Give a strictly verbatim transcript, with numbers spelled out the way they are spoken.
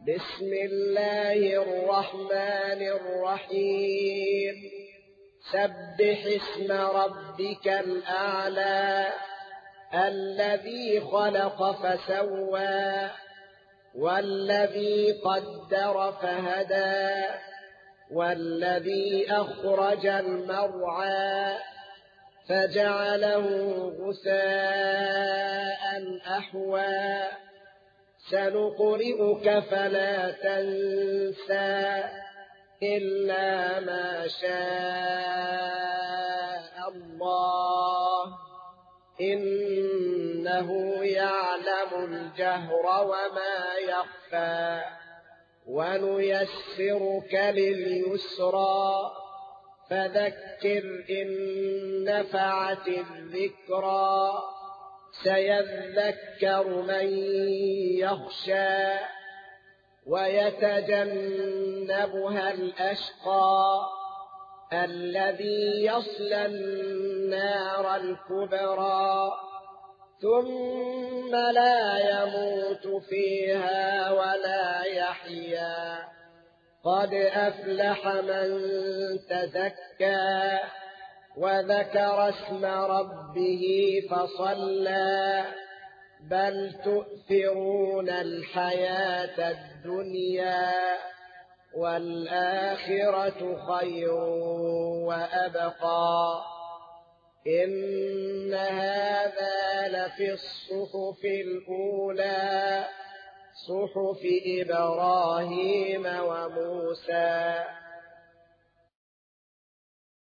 بسم الله الرحمن الرحيم سبح اسم ربك الأعلى الذي خلق فسوى والذي قدر فهدى والذي أخرج المرعى فجعله غثاء أحوى سنقرئك فلا تنسى إلا ما شاء الله إنه يعلم الجهر وما يخفى ونيسرك لليسرى فذكر إن نفعت الذكرى سيذكر من يخشى ويتجنبها الأشقى الذي يصلى النار الكبرى ثم لا يموت فيها ولا يحيا قد أفلح من تزكى وذكر اسم ربه فصلى بل تؤثرون الحياة الدنيا والآخرة خير وأبقى إن هذا لفي الصحف الأولى صحف إبراهيم وموسى